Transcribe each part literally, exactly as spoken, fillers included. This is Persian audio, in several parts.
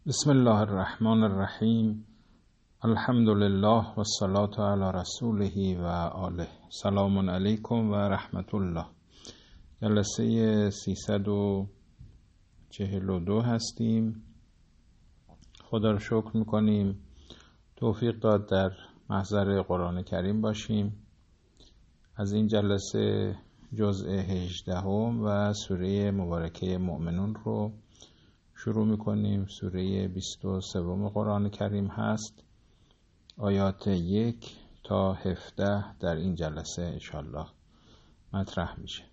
بسم الله الرحمن الرحیم. الحمد لله و الصلاة علی رسوله و آله. سلام علیکم و رحمت الله. جلسه سیصد و چهل و دو هستیم. خدا رو شکر میکنیم توفیق داد در محضر قرآن کریم باشیم. از این جلسه جزء هجدهم و سوره مبارکه مؤمنون رو شروع میکنیم. سوره بیست و سوم قرآن کریم هست. آیات یک تا هفده در این جلسه انشالله مطرح میشه.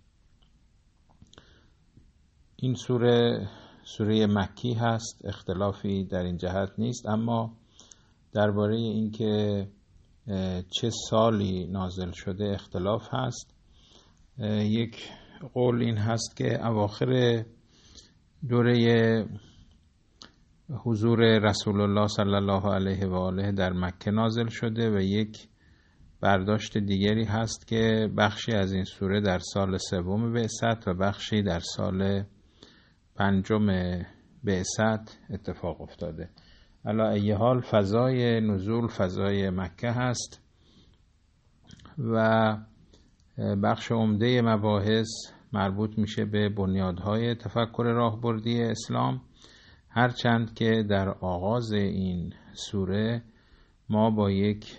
این سوره سوره مکی هست، اختلافی در این جهت نیست، اما درباره اینکه چه سالی نازل شده اختلاف هست. یک قول این هست که اواخر دوره حضور رسول الله صلی الله علیه و آله در مکه نازل شده و یک برداشت دیگری هست که بخشی از این سوره در سال سوم بعثت و بخشی در سال پنجم بعثت اتفاق افتاده. علی ای حال فضای نزول فضای مکه هست و بخش عمده مباحث مربوط میشه به بنیادهای تفکر راهبردی اسلام، هرچند که در آغاز این سوره ما با یک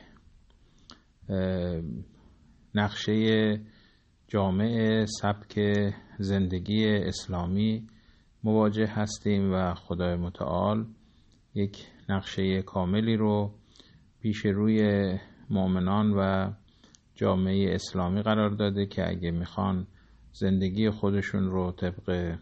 نقشه جامع سبک زندگی اسلامی مواجه هستیم و خدای متعال یک نقشه کاملی رو پیش روی مؤمنان و جامعه اسلامی قرار داده که اگه میخوان زندگی خودشون رو طبق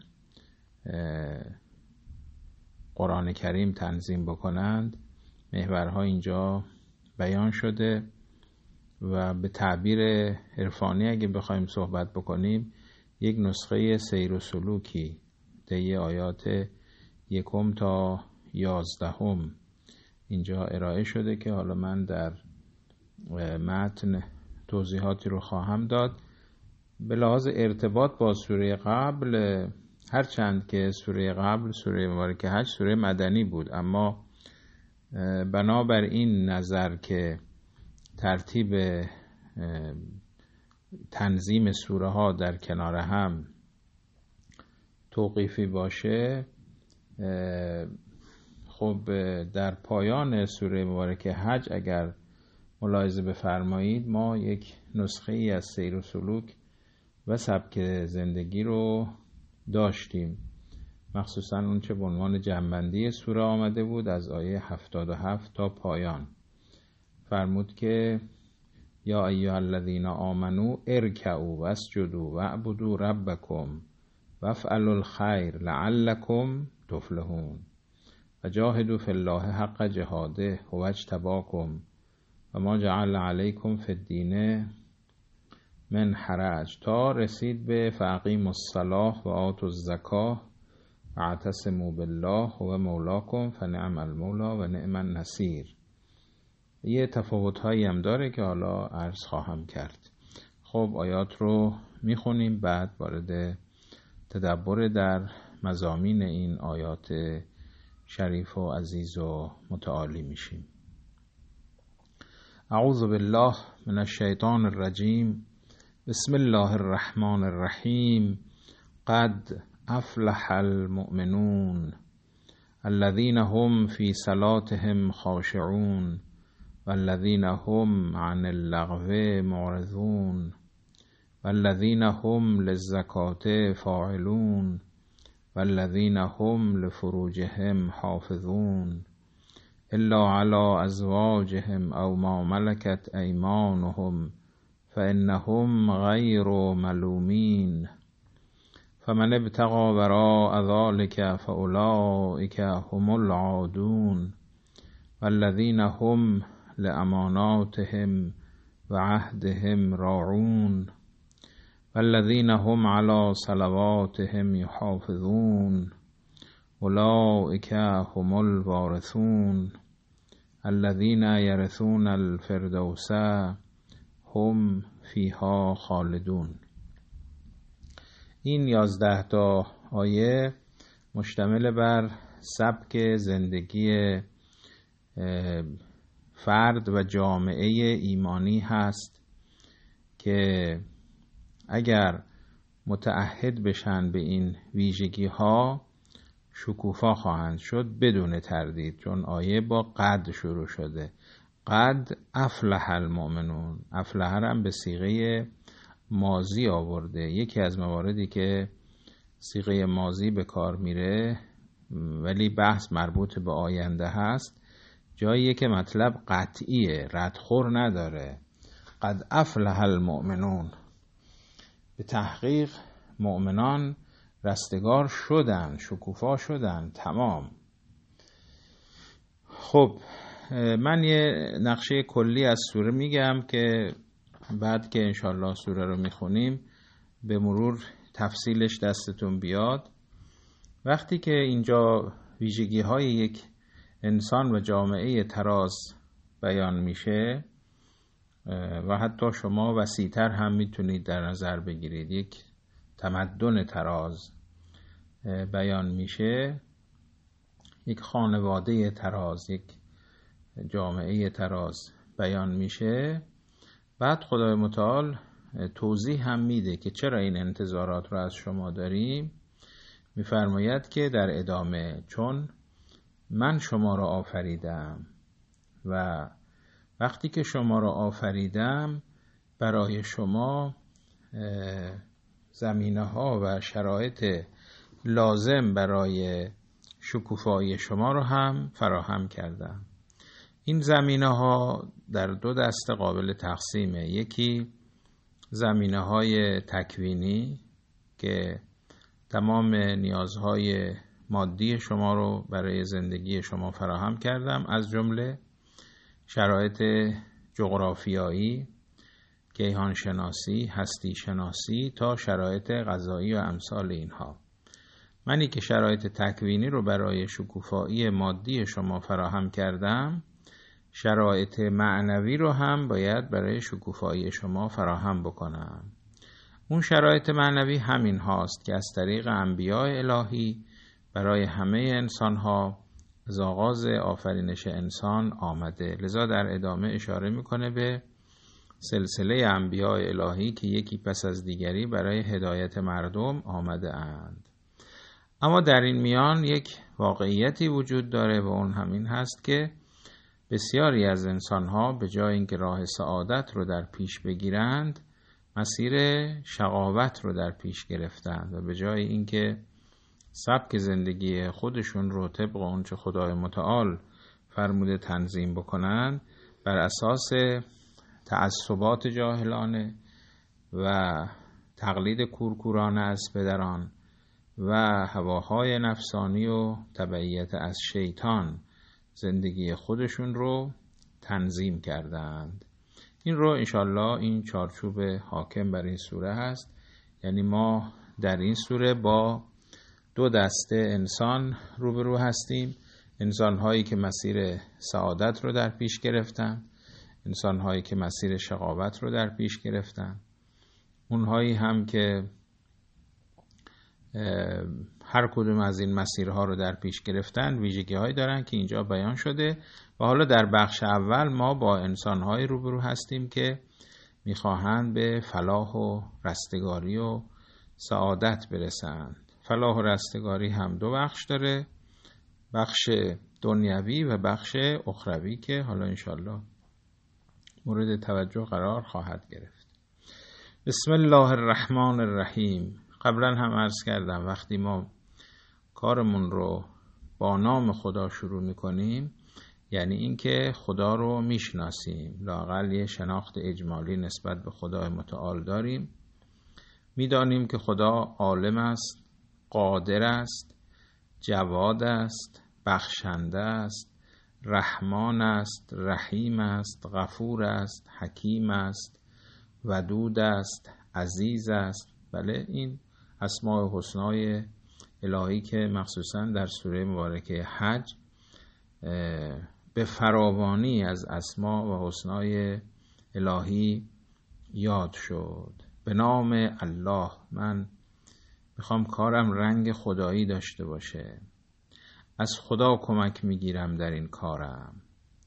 قرآن کریم تنظیم بکنند، محورها اینجا بیان شده و به تعبیر عرفانی اگه بخوایم صحبت بکنیم یک نسخه سیر و سلوکی طی آیات یکم تا یازدهم اینجا ارائه شده که حالا من در متن توضیحاتی رو خواهم داد. به لحاظ ارتباط با سوره قبل، هرچند که سوره قبل سوره مبارکه حج سوره مدنی بود، اما بنابر این نظر که ترتیب تنظیم سوره ها در کنار هم توقیفی باشه، خب در پایان سوره مبارکه حج اگر ملاحظه بفرمایید ما یک نسخه ای از سیر و سلوک و سبک زندگی رو داشتیم، مخصوصا اون چه به عنوان جمع‌بندی سوره آمده بود از آیه هفتاد و هفت تا پایان. فرمود که یا ایها الذین آمنو ارکعوا واسجدوا واعبدوا ربکم وافعلوا الخیر لعلکم تفلحون وجاهدوا فی الله حق جهاده هو اجتباکم و ما جعل علیکم فی الدین من حرج، تا رسید به فاقیموا الصلاة و آتوا الزکاة و اعتصموا بالله هو مولاکم فنعم المولا و نعم النصیر. یه تفاوت هایی هم داره که حالا عرض خواهم کرد. خب آیات رو میخونیم، بعد وارد تدبر در مضامین این آیات شریف و عزیز و متعالی میشیم. اعوذ بالله من الشیطان الرجیم. بسم الله الرحمن الرحیم. قد افلح المؤمنون الذين هم في صلاتهم خاشعون والذين هم عن اللغو معرضون والذين هم للزکاة فاعلون والذين هم لفروجهم حافظون الا على ازواجهم او ما ملكت ايمانهم فإنهم غير ملومين فمن ابتغى وراء ذلك فأولئك هم العادون والذين هم لأماناتهم وعهدهم راعون والذين هم على صلواتهم يحافظون أولئك هم الوارثون الذين يرثون الفردوس هم فیها خالدون. این یازده تا آیه مشتمل بر سبک زندگی فرد و جامعه ایمانی هست که اگر متعهد بشن به این ویژگی ها شکوفا خواهند شد بدون تردید، چون آیه با قد شروع شده. قد افلح المؤمنون. افلح هم به صیغه ماضی آورده. یکی از مواردی که صیغه ماضی به کار میره ولی بحث مربوط به آینده هست، جاییه که مطلب قطعیه، ردخور نداره. قد افلح المؤمنون، به تحقیق مؤمنان رستگار شدن، شکوفا شدن، تمام. خب من یه نقشه کلی از سوره میگم که بعد که انشالله سوره رو میخونیم به مرور تفصیلش دستتون بیاد. وقتی که اینجا ویژگی های یک انسان و جامعه تراز بیان میشه و حتی شما وسیع‌تر هم میتونید در نظر بگیرید، یک تمدن تراز بیان میشه، یک خانواده تراز، یک جامعه تراز بیان میشه، بعد خدای متعال توضیح هم میده که چرا این انتظارات رو از شما داریم. میفرماید که در ادامه چون من شما را آفریدم و وقتی که شما را آفریدم برای شما زمینه ها و شرایط لازم برای شکوفایی شما رو هم فراهم کردم. این زمینه ها در دو دسته قابل تقسیمه. یکی زمینه های تکوینی که تمام نیازهای مادی شما رو برای زندگی شما فراهم کردم، از جمله شرایط جغرافیایی، کیهان شناسی، هستی شناسی تا شرایط غذایی و امثال اینها. منی که شرایط تکوینی رو برای شکوفایی مادی شما فراهم کردم، شرایط معنوی رو هم باید برای شکوفایی شما فراهم بکنم. اون شرایط معنوی همین هاست که از طریق انبیاء الهی برای همه انسان ها از آغاز آفرینش انسان آمده. لذا در ادامه اشاره میکنه به سلسله انبیاء الهی که یکی پس از دیگری برای هدایت مردم آمده اند. اما در این میان یک واقعیتی وجود داره و اون همین هست که بسیاری از انسان‌ها به جای اینکه راه سعادت رو در پیش بگیرند، مسیر شقاوت رو در پیش گرفتند و به جای اینکه سبک زندگی خودشون رو طبق اونچه خدای متعال فرموده تنظیم بکنند، بر اساس تعصبات جاهلانه و تقلید کورکورانه از پدران و هواهای نفسانی و تبعیت از شیطان زندگی خودشون رو تنظیم کردند. این رو انشالله این چارچوب حاکم بر این سوره هست. یعنی ما در این سوره با دو دسته انسان روبرو هستیم. انسان‌هایی که مسیر سعادت رو در پیش گرفتن، انسان‌هایی که مسیر شقاوت رو در پیش گرفتن، اونهایی هم که هر کدوم از این مسیرها رو در پیش گرفتن ویژگی‌هایی دارن که اینجا بیان شده. و حالا در بخش اول ما با انسان‌هایی روبرو هستیم که می‌خواهند به فلاح و رستگاری و سعادت برسند. فلاح و رستگاری هم دو بخش داره، بخش دنیوی و بخش اخروی که حالا انشالله مورد توجه قرار خواهد گرفت. بسم الله الرحمن الرحیم. قبلا هم عرض کردم وقتی ما کارمون رو با نام خدا شروع میکنیم یعنی اینکه خدا رو میشناسیم، لااقل یه شناخت اجمالی نسبت به خدای متعال داریم، میدانیم که خدا عالم است، قادر است، جواد است، بخشنده است، رحمان است، رحیم است، غفور است، حکیم است، ودود است، عزیز است. بله، این اسماء حسنای الهی که مخصوصا در سوره مبارکه حج به فراوانی از اسماء و حسنای الهی یاد شد. به نام الله، من میخوام کارم رنگ خدایی داشته باشه. از خدا کمک میگیرم در این کارم.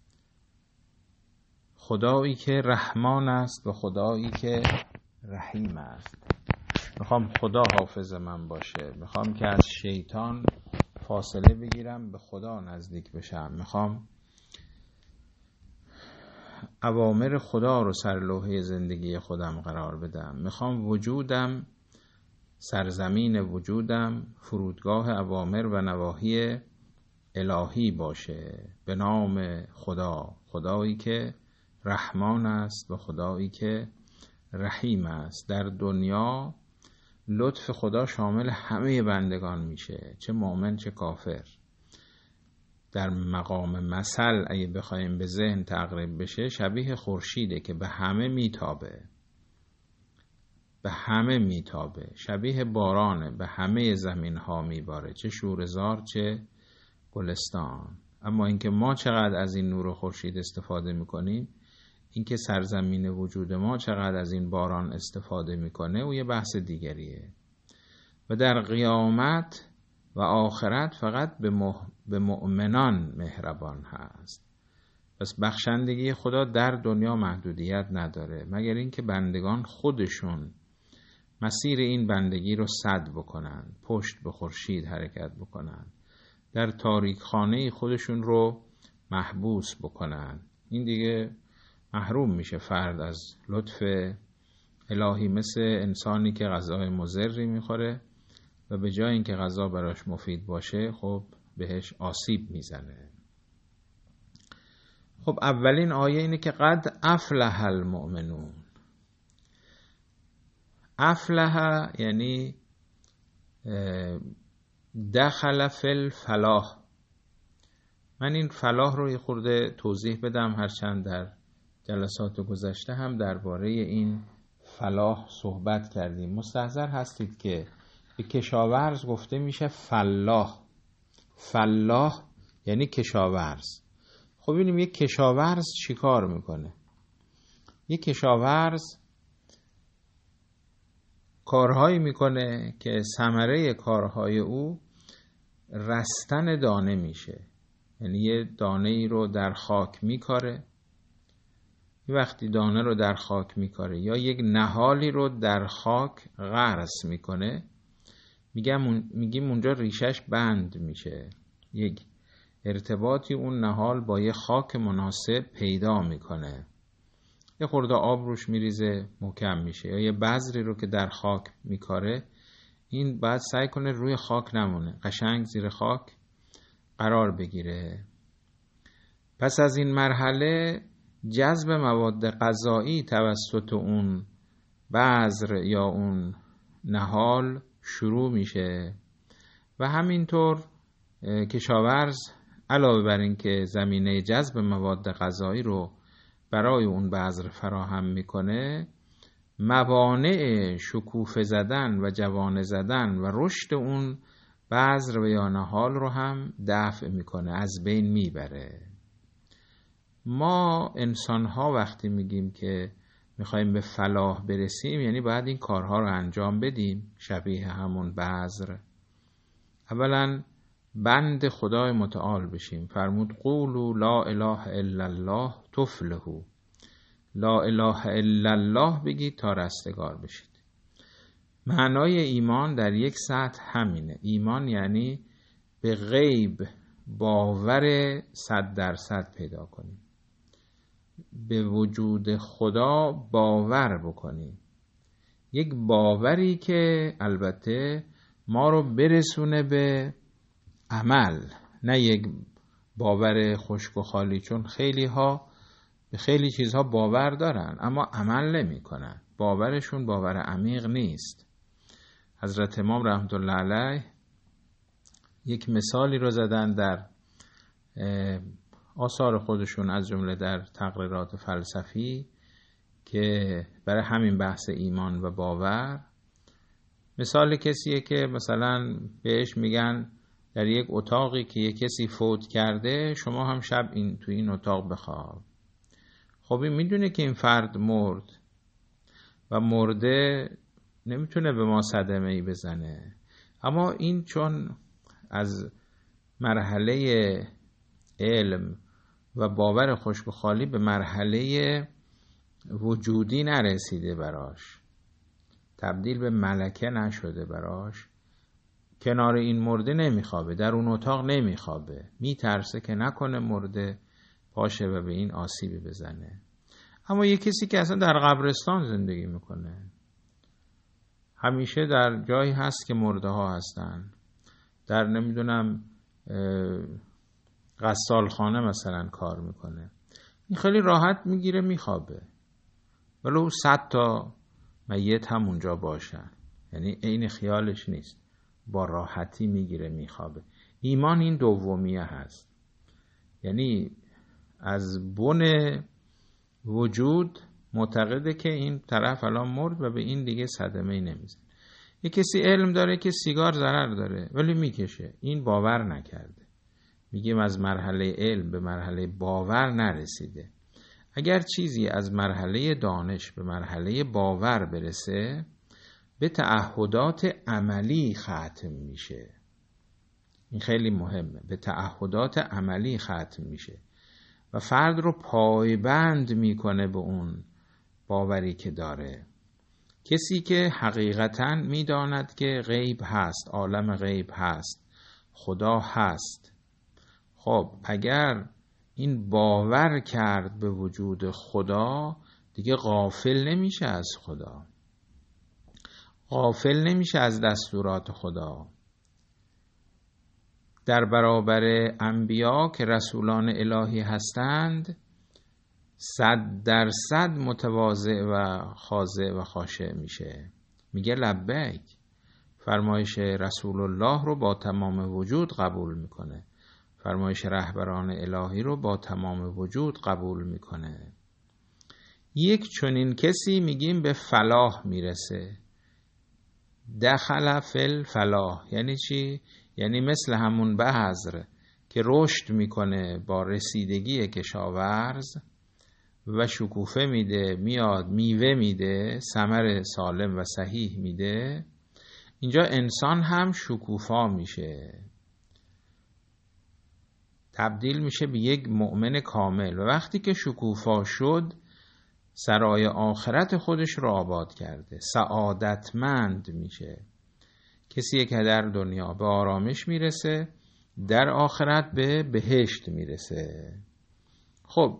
خدایی که رحمان است و خدایی که رحیم است. میخوام خدا حافظ من باشه، میخوام که از شیطان فاصله بگیرم، به خدا نزدیک بشم، میخوام اوامر خدا رو سر لوحه زندگی خودم قرار بدم، میخوام وجودم، سرزمین وجودم، فرودگاه اوامر و نواهی الهی باشه، به نام خدا، خدایی که رحمان است و خدایی که رحیم است. در دنیا لطف خدا شامل همه بندگان میشه، چه مؤمن چه کافر. در مقام مثل اگه بخوایم به ذهن تقریب بشه، شبیه خورشیده که به همه میتابه، به همه میتابه، شبیه بارانه، به همه زمین ها میباره، چه شورزار چه گلستان. اما اینکه ما چقدر از این نور خورشید استفاده میکنیم، اینکه سرزمین وجود ما چقدر از این باران استفاده میکنه، او یه بحث دیگریه. و در قیامت و آخرت فقط به, مح... به مؤمنان مهربان هست. پس بخشندگی خدا در دنیا محدودیت نداره، مگر اینکه بندگان خودشون مسیر این بندگی رو سد بکنن، پشت به خورشید حرکت بکنن، در تاریک خانه خودشون رو محبوس بکنن. این دیگه محروم میشه فرد از لطف الهی، مثل انسانی که غذای مضری میخوره و به جای اینکه غذا براش مفید باشه، خب بهش آسیب میزنه. خب اولین آیه اینه که قد افلح المؤمنون. افلح یعنی دخل فی الفلاح. من این فلاح رو یه خورده توضیح بدم، هرچند در جلسات گذشته هم درباره این فلاح صحبت کردیم. مستحضر هستید که به کشاورز گفته میشه فلاح. فلاح یعنی کشاورز. خب ببینیم یک کشاورز چی کار میکنه. یک کشاورز کارهایی میکنه که ثمره کارهای او رستن دانه میشه. یعنی یه دانه ای رو در خاک میکاره. یه وقتی دانه رو در خاک میکاره یا یک نهالی رو در خاک غرس میکنه، میگم میگیم اونجا ریشش بند میشه. یک ارتباطی اون نهال با یه خاک مناسب پیدا میکنه. یه خورده آب روش میریزه، محکم میشه. یا یه بذری رو که در خاک میکاره، این باید سعی کنه روی خاک نمونه، قشنگ زیر خاک قرار بگیره. پس از این مرحله جذب مواد غذایی توسط اون بذر یا اون نهال شروع میشه و همینطور کشاورز علاوه بر این که زمینه جذب مواد غذایی رو برای اون بذر فراهم میکنه، موانع شکوفه زدن و جوانه زدن و رشد اون بذر و یا نهال رو هم دفع میکنه، از بین میبره. ما انسان ها وقتی میگیم که میخوایم به فلاح برسیم، یعنی باید این کارها رو انجام بدیم، شبیه همون بذر. اولا بند خدای متعال بشیم. فرمود قولوا لا اله الا الله تفلحوا. لا اله الا الله بگید تا رستگار بشید. معنای ایمان در یک سطح همینه. ایمان یعنی به غیب باور صد درصد پیدا کنیم، به وجود خدا باور بکنیم. یک باوری که البته ما رو برسونه به عمل، نه یک باور خشک و خالی. چون خیلی ها به خیلی چیزها باور دارن اما عمل نمی کنن. باورشون باور عمیق نیست. حضرت امام رحمت الله علیه یک مثالی رو زدن در آثار خودشون، از جمله در تقریرات فلسفی، که برای همین بحث ایمان و باور. مثال کسیه که مثلا بهش میگن در یک اتاقی که یک کسی فوت کرده، شما هم شب این تو این اتاق بخواب. خب این میدونه که این فرد مرد و مرده نمیتونه به ما صدمه ای بزنه، اما این چون از مرحله علم و باور خشک و خالی به مرحله وجودی نرسیده براش، تبدیل به ملکه نشده براش، کنار این مرده نمیخوابه، در اون اتاق نمیخوابه، میترسه که نکنه مرده باشه و به این آسیبی بزنه. اما یه کسی که اصلا در قبرستان زندگی میکنه، همیشه در جایی هست که مرده ها هستن، در نمیدونم غسالخانه مثلا کار میکنه، این خیلی راحت میگیره میخوابه، ولو صد تا میت هم اونجا باشن، یعنی عین خیالش نیست، با راحتی میگیره میخوابه. ایمان این دومیه هست، یعنی از بن وجود معتقده که این طرف الان مرد و به این دیگه صدمه‌ای نمیزنه. یه کسی علم داره که سیگار ضرر داره ولی میکشه، این باور نکرده، میگیم از مرحله علم به مرحله باور نرسیده. اگر چیزی از مرحله دانش به مرحله باور برسه، به تعهدات عملی ختم میشه. این خیلی مهمه، به تعهدات عملی ختم میشه و فرد رو پایبند میکنه به اون باوری که داره. کسی که حقیقتاً میداند که غیب هست، عالم غیب هست، خدا هست، خب اگر این باور کرد به وجود خدا، دیگه غافل نمیشه از خدا، غافل نمیشه از دستورات خدا. در برابر انبیا که رسولان الهی هستند، صد درصد متواضع و خاضع و خاشع میشه، میگه لبیک، فرمایش رسول الله رو با تمام وجود قبول میکنه، فرمایش رهبران الهی رو با تمام وجود قبول میکنه. یک چنین کسی میگیم به فلاح میرسه. دخل فل فلاح یعنی چی؟ یعنی مثل همون بذر که رشد میکنه با رسیدگی کشاورز و شکوفه میده، میاد میوه میده، ثمر سالم و صحیح میده، اینجا انسان هم شکوفا میشه، تبدیل میشه به یک مؤمن کامل و وقتی که شکوفا شد سرای آخرت خودش رو آباد کرده، سعادتمند میشه. کسی که در دنیا به آرامش میرسه، در آخرت به بهشت میرسه. خب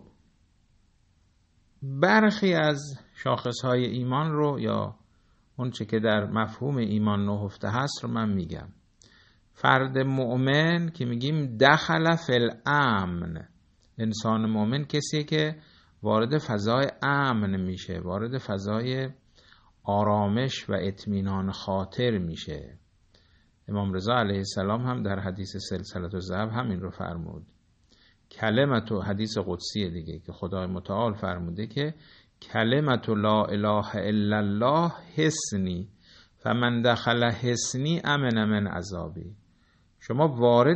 برخی از شاخصهای ایمان رو یا اون چه که در مفهوم ایمان نهفته هست رو من میگم. فرد مؤمن که میگیم دخل فی الامن، انسان مؤمن کسیه که وارد فضای امن میشه، وارد فضای آرامش و اطمینان خاطر میشه. امام رضا علیه السلام هم در حدیث سلسله الذهب همین رو فرمود. کلمت و حدیث قدسی دیگه که خدای متعال فرموده که کلمت لا اله الا الله حسنی فمن دخل حسنی امن من عذابی. شما وارد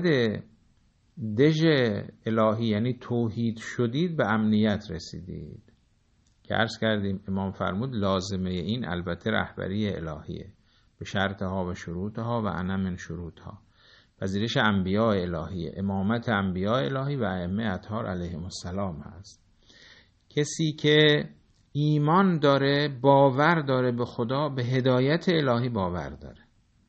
دژ الهی یعنی توحید شدید، به امنیت رسیدید که عرض کردیم امام فرمود لازمه این البته رهبری الهیه به شرطها و شروطها و انا من شروطها، پذیرش انبیاء الهیه، امامت انبیاء الهی و ائمه اطهار علیهم السلام هست. کسی که ایمان داره، باور داره به خدا، به هدایت الهی باور داره،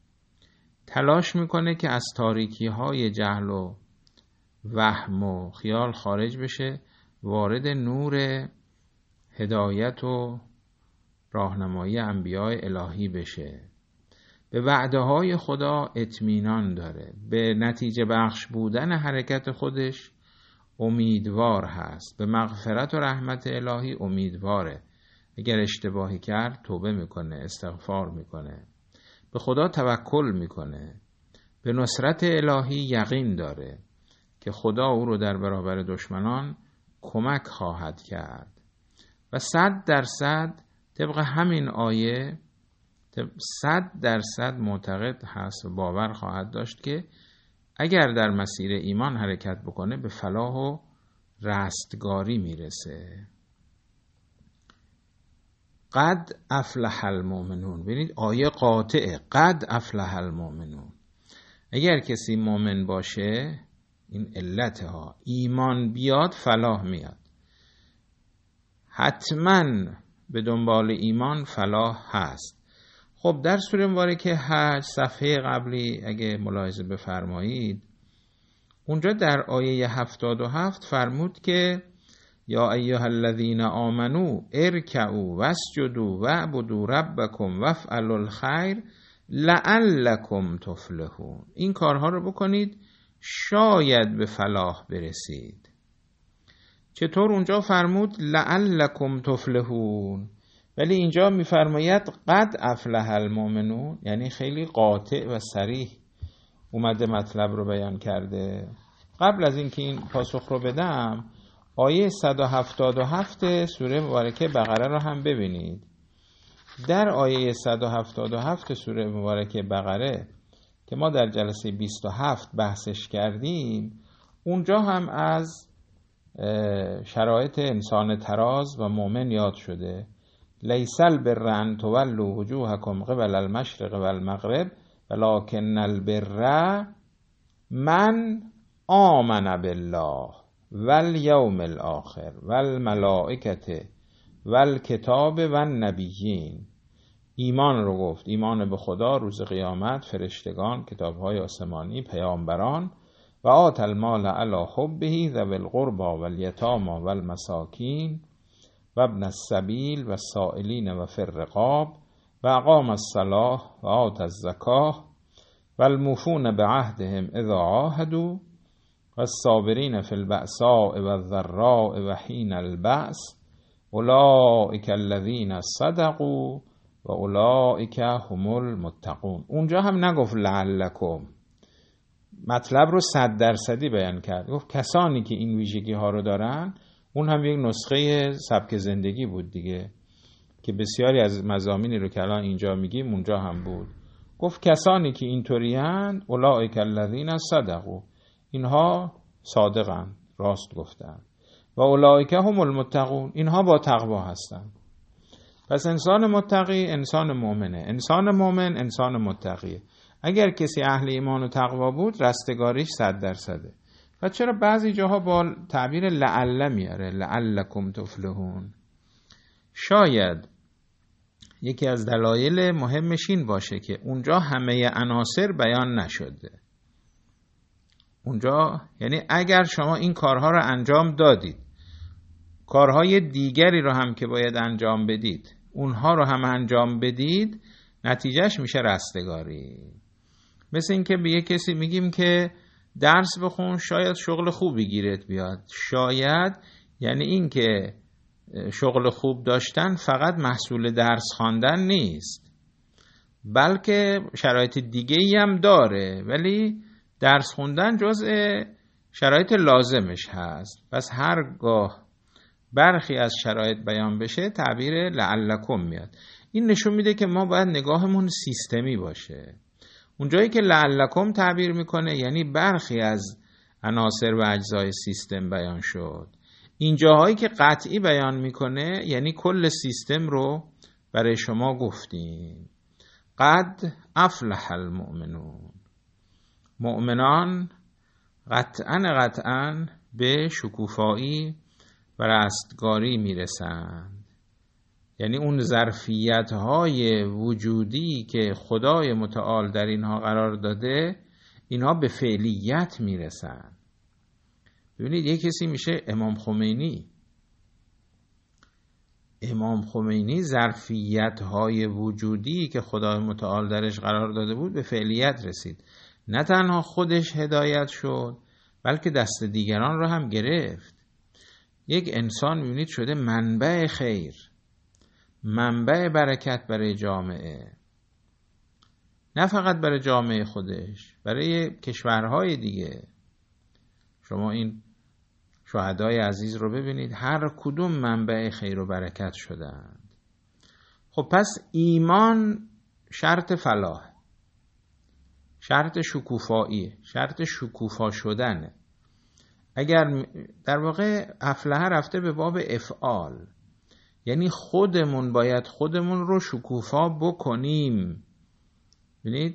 تلاش میکنه که از تاریکی های جهل و وهم و خیال خارج بشه، وارد نور هدایت و راهنمایی انبیاء الهی بشه، به وعده های خدا اطمینان داره، به نتیجه بخش بودن حرکت خودش امیدوار هست، به مغفرت و رحمت الهی امیدواره، اگر اشتباهی کرد توبه میکنه، استغفار میکنه، به خدا توکل میکنه، به نصرت الهی یقین داره که خدا او رو در برابر دشمنان کمک خواهد کرد و صد درصد طبق همین آیه صد درصد معتقد هست و باور خواهد داشت که اگر در مسیر ایمان حرکت بکنه به فلاح و رستگاری میرسه. قد افلح المؤمنون، ببینید آیه قاطعه، قد افلح المؤمنون، اگر کسی مؤمن باشه، این علت ها، ایمان بیاد فلاح میاد. حتما به دنبال ایمان فلاح هست. خب در سوره مبارکه حج صفحه قبلی اگه ملاحظه بفرمایید، اونجا در آیه هفتاد و هفت فرمود که یا ایها الذین آمنو ارکعوا واسجدوا واعبدوا ربکم وافعلوا الخیر لعلکم تفلحون. این کارها رو بکنید شاید به فلاح برسید. چطور اونجا فرمود لعلکم تفلحون، ولی اینجا میفرماید قد افلح المؤمنون، یعنی خیلی قاطع و صریح اومده مطلب رو بیان کرده. قبل از اینکه این پاسخ رو بدم، آیه صد و هفتاد و هفت سوره مبارکه بقره رو هم ببینید. در آیه صد و هفتاد و هفت سوره مبارکه بقره که ما در جلسه بیست و هفت بحثش کردیم، اونجا هم از شرایط انسان تراز و مؤمن یاد شده. لیس البر ان تولوا وجوهکم قبل المشرق والمغرب ولکن البر من آمن بالله والیوم الاخر والملائکه والکتاب والنبیین. ایمان رو گفت، ایمان به خدا، روز قیامت، فرشتگان، کتاب‌های آسمانی، پیامبران. و آت المال علی حبه ذوی القربى والیتامی والمساکین و ابن السبیل و السائلین و فی الرقاب و اقام الصلاة و آت الزکاة و الموفون بعهدهم اذا عاهدوا و الصابرین فی البأساء و الضراء و حین البأس اولئک الذین صدقوا و اولئک هم المتقون. اونجا هم نگفت لعلکم، مطلب رو صد درصدی بیان کرد. گفت کسانی که این ویژگی ها رو دارن. اون هم یک نسخه سبک زندگی بود دیگه، که بسیاری از مضامینی رو که الان اینجا میگیم اونجا هم بود. گفت کسانی که اینطوری هستند اولئک الذین صدقوا، اینها صادقن، راست گفتن. و اولئک هم المتقون، اینها با تقوا هستن. پس انسان متقی انسان مؤمنه، انسان مؤمن انسان متقیه. اگر کسی اهل ایمان و تقوا بود رستگاریش صد درصده. و چرا بعضی جاها با تعبیر لعل میاره، لعلکم تفلحون؟ شاید یکی از دلایل مهمش این باشه که اونجا همه عناصر بیان نشده. اونجا یعنی اگر شما این کارها رو انجام دادید، کارهای دیگری رو هم که باید انجام بدید اونها رو هم انجام بدید، نتیجهش میشه رستگاری. مثل این که به یک کسی میگیم که درس بخون شاید شغل خوبی گیرت بیاد. شاید یعنی این که شغل خوب داشتن فقط محصول درس خواندن نیست، بلکه شرایط دیگه‌ای هم داره، ولی درس خوندن جزء شرایط لازمش هست. پس هرگاه برخی از شرایط بیان بشه تعبیر لعلکم میاد. این نشون میده که ما باید نگاهمون سیستمی باشه. اونجایی که لعلکم تعبیر میکنه یعنی برخی از عناصر و اجزای سیستم بیان شد. این جاهایی که قطعی بیان میکنه یعنی کل سیستم رو برای شما گفتیم. قد افلح المؤمنون، مؤمنان قطعاً قطعاً به شکوفایی و رستگاری میرسند. یعنی اون ظرفیت‌های وجودی که خدای متعال در اینها قرار داده، اینها به فعلیت میرسن. ببینید یک کسی میشه امام خمینی. امام خمینی ظرفیت‌های وجودی که خدای متعال درش قرار داده بود به فعلیت رسید. نه تنها خودش هدایت شد بلکه دست دیگران رو هم گرفت. یک انسان میبینید شده منبع خیر، منبع برکت برای جامعه، نه فقط برای جامعه خودش، برای کشورهای دیگه. شما این شهدای عزیز رو ببینید، هر کدوم منبع خیر و برکت شدند. خب پس ایمان شرط فلاح، شرط شکوفایی، شرط شکوفا شدنه. اگر در واقع افلح رفته به باب افعال، یعنی خودمون باید خودمون رو شکوفا بکنیم. ببینید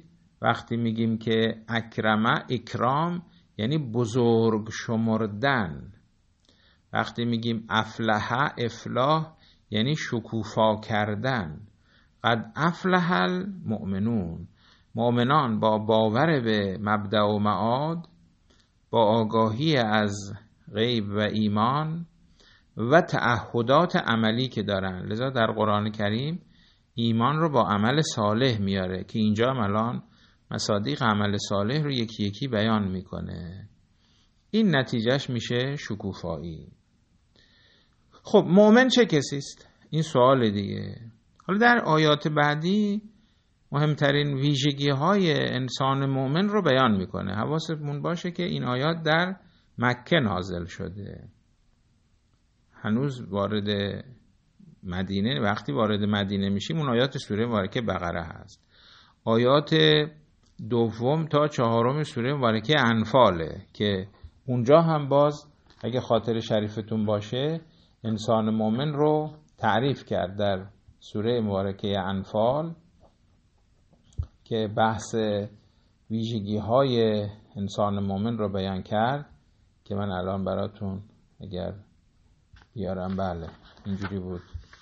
وقتی میگیم که اکرمه، اکرام یعنی بزرگ شمردن. وقتی میگیم افلح، افلاح یعنی شکوفا کردن. قد افلح المؤمنون، مؤمنان با باور به مبدأ و معاد، با آگاهی از غیب و ایمان و تعهدات عملی که دارن. لذا در قرآن کریم ایمان رو با عمل صالح میاره که اینجا هم الان مصادیق عمل صالح رو یکی یکی بیان میکنه. این نتیجهش میشه شکوفایی. خب مؤمن چه کسی است؟ این سوال دیگه. حالا در آیات بعدی مهمترین ویژگی های انسان مؤمن رو بیان میکنه. حواستمون باشه که این آیات در مکه نازل شده، هنوز وارد مدینه. وقتی وارد مدینه میشیم اون آیات سوره مبارکه بقره هست. آیات دوم تا چهارم سوره مبارکه انفاله که اونجا هم باز اگه خاطر شریفتون باشه انسان مؤمن رو تعریف کرد در سوره مبارکه انفال که بحث ویژگی های انسان مؤمن رو بیان کرد که من الان براتون اگر بیارم، بله اینجوری بود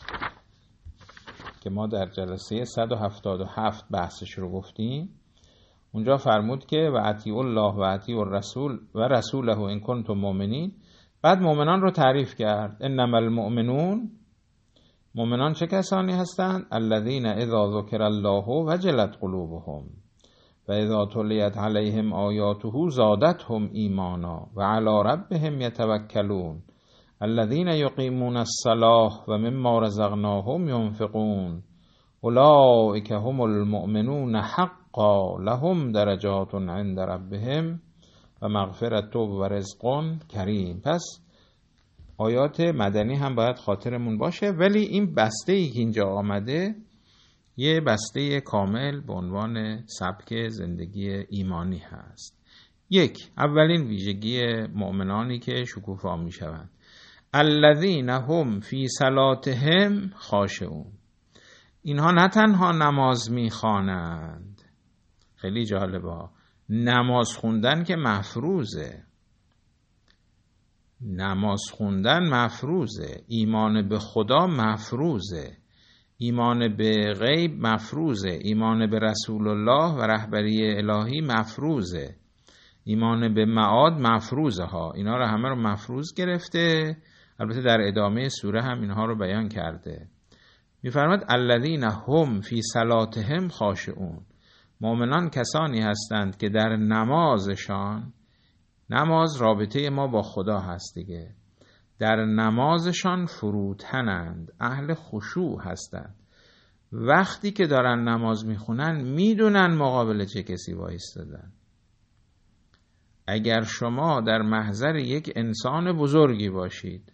که ما در جلسه صد و هفتاد و هفت بحثش رو گفتیم. اونجا فرمود که و اطیعوا الله و اطیعوا الرسول و رسوله ان کنتم مؤمنین. بعد مؤمنان رو تعریف کرد. انما المؤمنون، مؤمنان چه کسانی هستند؟ الذین اذا ذکر الله وجلت قلوبهم و اذا تلیت علیهم آیاته زادتهم ایمانا و علی ربهم یتوکلون الذین یقیمون الصلاة و مما رزقناهم ینفقون اولئک هم المؤمنون حقا لهم درجات عند ربهم و مغفرت و رزق کریم. پس آیات مدنی هم باید خاطرمون باشه، ولی این بسته ای که اینجا آمده یه بسته کامل به عنوان سبک زندگی ایمانی هست. یک، اولین ویژگی مؤمنانی که شکوفا می شوند، الذین هم فی صلاتهم خاشعون. اینها نه تنها نماز می خوانند، خیلی جالبه، نماز خوندن که مفروضه، نماز خوندن مفروضه، ایمان به خدا مفروضه، ایمان به غیب مفروضه، ایمان به رسول الله و رهبری الهی مفروضه، ایمان به معاد مفروضه ها. اینا رو همه رو مفروض گرفته. البته در ادامه سوره هم اینها رو بیان کرده. می‌فرماد الذین هم فی صلاتهم خاشعون. مؤمنان کسانی هستند که در نمازشان، نماز رابطه ما با خدا هست دیگه، در نمازشان فروتنند، اهل خشوع هستند. وقتی که دارن نماز میخونن میدونن مقابل چه کسی وایستادن. اگر شما در محضر یک انسان بزرگی باشید،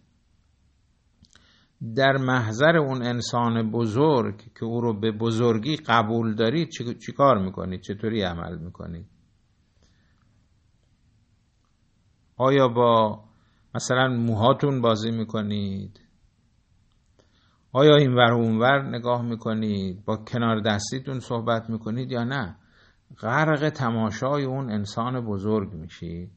در محضر اون انسان بزرگ که او رو به بزرگی قبول دارید چی کار میکنید؟ چطوری عمل میکنید؟ آیا با مثلا موهاتون بازی میکنید؟ آیا این ور اون ور نگاه میکنید؟ با کنار دستیتون صحبت میکنید یا نه؟ غرق تماشای اون انسان بزرگ میشید.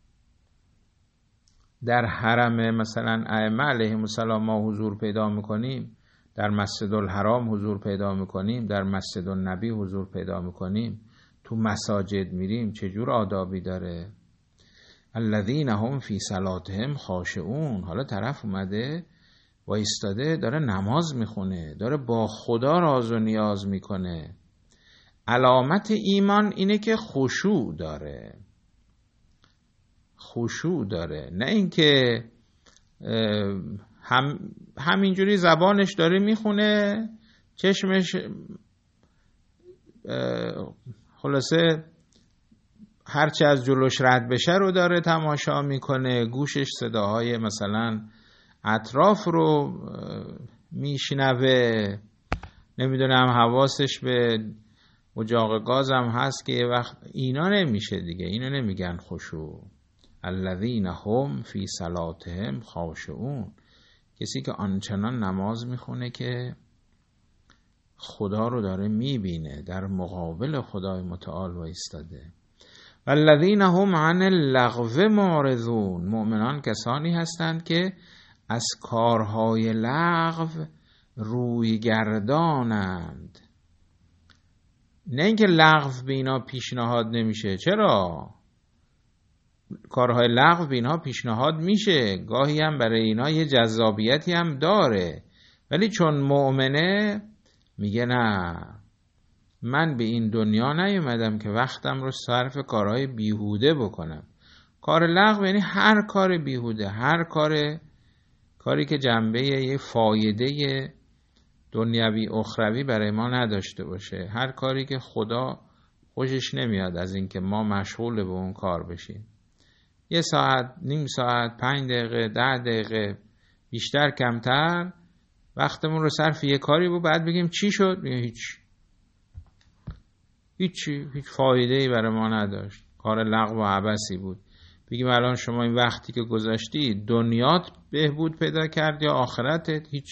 در حرم مثلا ائمه علیهم السلام ما حضور پیدا میکنیم، در مسجد الحرام حضور پیدا میکنیم، در مسجد النبی حضور پیدا میکنیم، تو مساجد میریم، چجور آدابی داره؟ الذین هم فی صلاتهم خاشعون. حالا طرف اومده وایستاده داره نماز میخونه، داره با خدا راز و نیاز میکنه. علامت ایمان اینه که خشوع داره، خشوع داره، نه اینکه هم همینجوری زبانش داره میخونه، چشمش خلاصه هرچی از جلوش رد بشه رو داره تماشا میکنه، گوشش صداهای مثلا اطراف رو میشنوه، نمیدونم حواسش به اجاق گاز هم هست که یه وقت. اینا نمیشه دیگه، اینا نمیگن خشوع. الذین هم فی صلاتهم خاشعون. کسی که آنچنان نماز میخونه که خدا رو داره میبینه، در مقابل خدای متعال وایستاده. والذین هم عن اللغو معرضون، مؤمنان کسانی هستند که از کارهای لغو روی گردانند. نه اینکه لغو به اینا پیشنهاد نمیشه، چرا؟ کارهای لغو به اینا پیشنهاد میشه، گاهی هم برای اینا یه جذابیتی هم داره، ولی چون مؤمنه میگه نه، من به این دنیا نیومدم که وقتم رو صرف کارهای بیهوده بکنم. کار لغو یعنی هر کار بیهوده، هر کار کاری که جنبه یه فایده دنیوی اخروی برای ما نداشته باشه، هر کاری که خدا خوشش نمیاد از این که ما مشغول به اون کار بشیم. یه ساعت، نیم ساعت، پنج دقیقه، ده دقیقه، بیشتر کمتر وقتمون رو صرف یه کاری بود، بعد بگیم چی شد؟ بگیم هیچ هیچی، هیچ فایده‌ای برای ما نداشت، کار لغو و عبثی بود. بگیم الان شما این وقتی که گذاشتی دنیات بهبود پیدا کرد یا آخرتت؟ هیچ.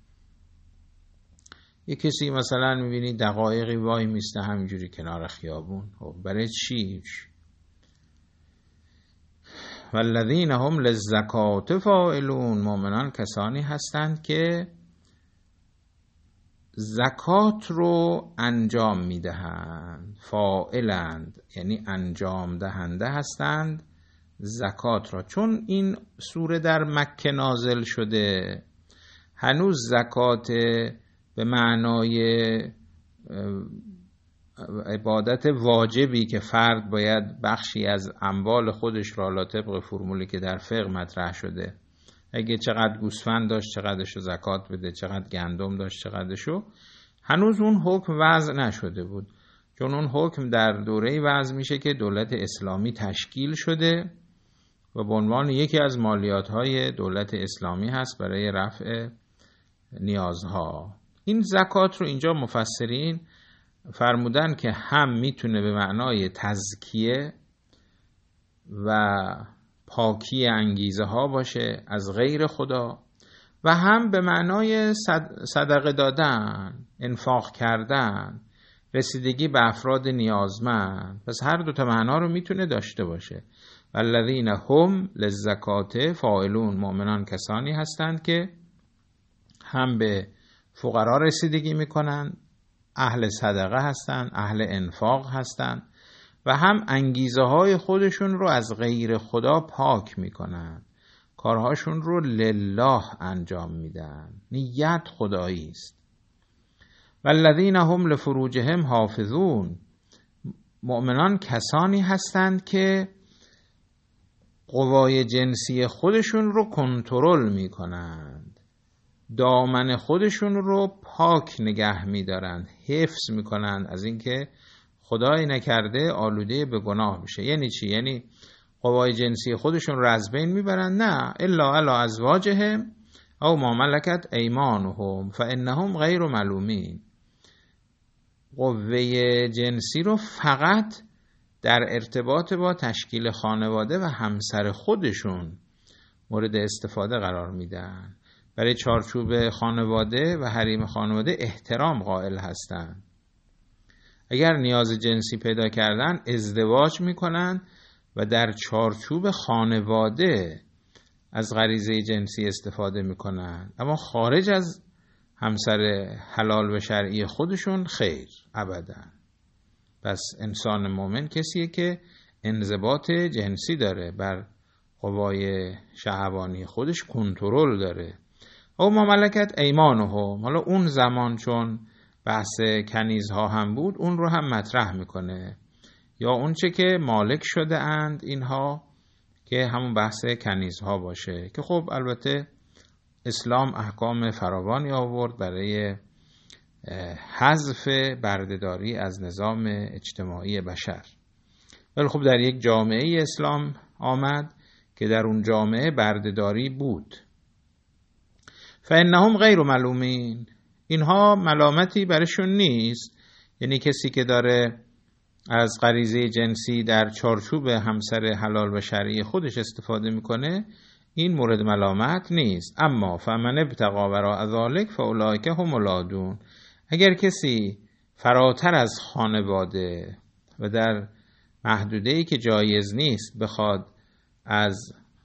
یه کسی مثلا میبینی دقایقی وای میسته همینجوری کنار خیابون، خب برای چی؟ والذین هم للزکات فاعلون، مؤمنان کسانی هستند که زکات رو انجام میدهند. فاعلند یعنی انجام دهنده هستند زکات را. چون این سوره در مکه نازل شده، هنوز زکات به معنای عبادت واجبی که فرد باید بخشی از اموال خودش را، طبق فرمولی که در فقه مطرح شده، اگه چقدر گوسفند داشت چقدرشو زکات بده، چقدر گندم داشت چقدرشو، هنوز اون حکم وضع نشده بود. چون اون حکم در دوره وضع میشه که دولت اسلامی تشکیل شده و به عنوان یکی از مالیات‌های دولت اسلامی هست برای رفع نیازها. این زکات رو اینجا مفسرین فرمودن که هم میتونه به معنای تزکیه و پاکی انگیزه ها باشه از غیر خدا، و هم به معنای صدقه دادن، انفاق کردن، رسیدگی به افراد نیازمند. پس هر دو تا معنا رو میتونه داشته باشه. والذین هم للزکات فاعلون، مؤمنان کسانی هستند که هم به فقرا رسیدگی میکنن، اهل صدقه هستن، اهل انفاق هستن، و هم انگیزه های خودشون رو از غیر خدا پاک میکنن، کارهاشون رو لله انجام میدن، نیت خدایی است. والذین هم لفروجهم حافظون، مؤمنان کسانی هستند که قوای جنسی خودشون رو کنترل میکنند، دامن خودشون رو پاک نگه میدارند، حفظ میکنند از اینکه خدای نکرده آلوده به گناه بشه. یعنی چی؟ یعنی قوای جنسی خودشون رو از بین میبرند؟ نه، الا علی ازواجهم او ما ملکت ایمانهم فانهم غیر ملومین. قوه جنسی رو فقط در ارتباط با تشکیل خانواده و همسر خودشون مورد استفاده قرار میدن. برای چارچوب خانواده و حریم خانواده احترام قائل هستند. اگر نیاز جنسی پیدا کردن ازدواج میکنن و در چارچوب خانواده از غریزه جنسی استفاده میکنن، اما خارج از همسر حلال و شرعی خودشون خیر، ابدا. پس انسان مومن کسیه که انضباط جنسی داره، بر قوای شهوانی خودش کنترل داره. او ما ملکت ایمانهم، حالا اون زمان چون بحث کنیزها هم بود اون رو هم مطرح میکنه، یا اون چه که مالک شده اند اینها، که همون بحث کنیزها باشه، که خب البته اسلام احکام فراوانی آورد برای حذف بردهداری از نظام اجتماعی بشر. ولی خب در یک جامعه اسلام آمد که در اون جامعه بردهداری بود. فانهم غیر ملومین، اینها ملامتی برشون نیست. یعنی کسی که داره از غریزه جنسی در چارچوب همسر حلال و شرعی خودش استفاده میکنه، این مورد ملامت نیست. اما فمن ابتغى وراء ذلک فاولئک هم العادون، اگر کسی فراتر از خانواده و در محدوده‌ای که جایز نیست بخواد از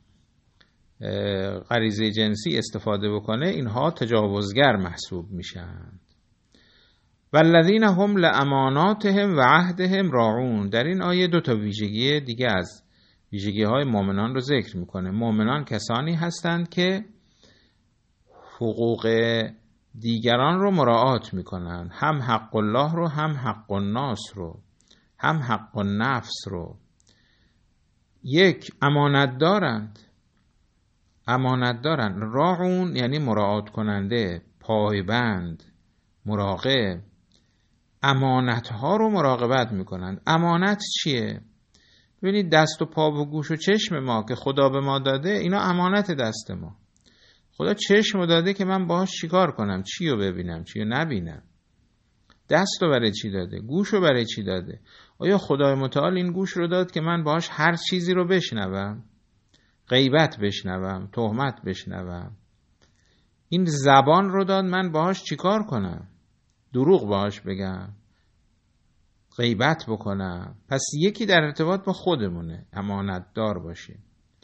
غریزه جنسی استفاده بکنه، اینها تجاوزگر محسوب میشن. والذین هم لاماناتهم و عهدهم راعون. در این آیه دو تا ویژگی دیگه از ویژگی های مؤمنان رو ذکر میکنه. مؤمنان کسانی هستند که حقوق دیگران رو مراعات میکنن، هم حق الله رو، هم حق الناس رو، هم حق النفس رو. یک، امانت دارند. امانت دارند. راعون یعنی مراعات کننده، پایبند، مراقب. امانت ها رو مراقبت میکنند. امانت چیه؟ ببینید دست و پا و گوش و چشم ما که خدا به ما داده، اینا امانت دست ما. خدا چشم داده که من باهاش چیکار کنم، چی رو ببینم، چی رو نبینم. دست رو برای چی داده؟ گوش رو برای چی داده؟ آیا خدای متعال این گوش رو داد که من باهاش هر چیزی رو بشنوم؟ غیبت بشنوم، تهمت بشنوم. این زبان رو داد من باهاش چیکار کنم؟ دروغ باهاش بگم، غیبت بکنم. پس یکی در ارتباط با خودمونه، امانت دار باشیم.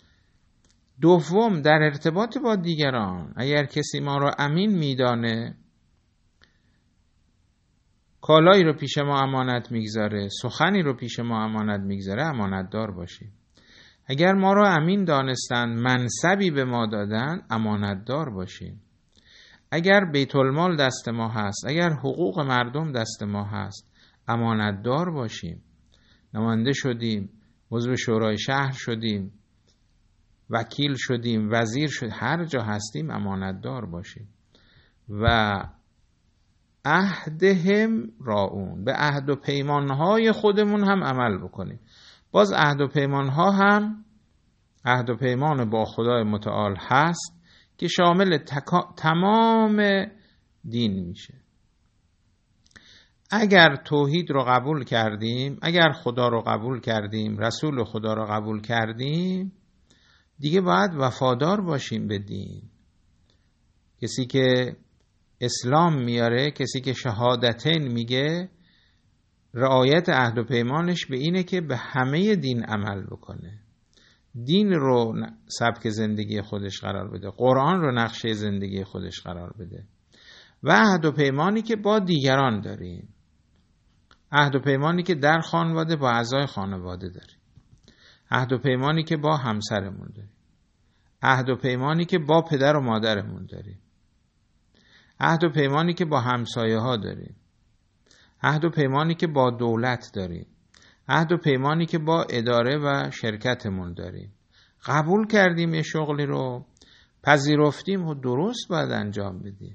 دوم، در ارتباط با دیگران، اگر کسی ما رو امین میدانه، کالایی رو پیش ما امانت میگذاره، سخنی رو پیش ما امانت میگذاره، امانت دار باشیم. اگر ما رو امین دانستن، منصبی به ما دادن، امانت دار باشیم. اگر بیت المال دست ما هست، اگر حقوق مردم دست ما هست، امانت دار باشیم. نماینده شدیم، عضو شورای شهر شدیم، وکیل شدیم، وزیر شدیم، هر جا هستیم امانت دار باشیم. و عهدهم راعون، به عهد و پیمانهای خودمون هم عمل بکنیم. باز عهد و پیمانها هم عهد و پیمان با خدای متعال هست که شامل تکا... تمام دین میشه. اگر توحید رو قبول کردیم، اگر خدا رو قبول کردیم، رسول خدا رو قبول کردیم، دیگه باید وفادار باشیم به دین. کسی که اسلام میاره، کسی که شهادتین میگه، رعایت عهد و پیمانش به اینه که به همه دین عمل بکنه، دین رو سبک زندگی خودش قرار بده، قرآن رو نقشه زندگی خودش قرار بده. و عهد و پیمانی که با دیگران داریم، عهد و پیمانی که در خانواده با اعضای خانواده داریم، عهد و پیمانی که با همسرمون داریم، عهد و پیمانی که با پدر و مادرمون داریم، عهد و پیمانی که با همسایه ها داریم، عهد و پیمانی که با دولت داریم، عهد و پیمانی که با اداره و شرکتمون داریم. قبول کردیم یه شغلی رو، پذیرفتیم و درست باید انجام بدیم.